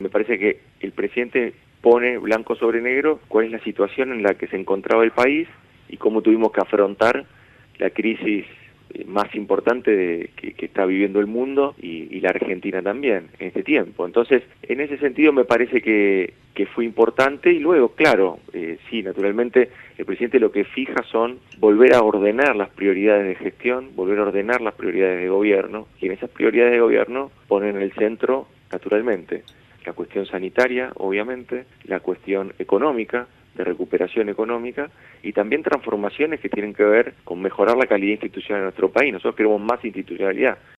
me parece que el presidente pone blanco sobre negro cuál es la situación en la que se encontraba el país y cómo tuvimos que afrontar la crisis más importante que está viviendo el mundo y la Argentina también en este tiempo. Entonces, en ese sentido me parece que fue importante y luego, claro, sí, naturalmente el presidente lo que fija son volver a ordenar las prioridades de gestión, volver a ordenar las prioridades de gobierno y en esas prioridades de gobierno ponen en el centro, naturalmente, la cuestión sanitaria, obviamente, la cuestión económica, de recuperación económica y también transformaciones que tienen que ver con mejorar la calidad institucional de nuestro país. Nosotros queremos más institucionalidad.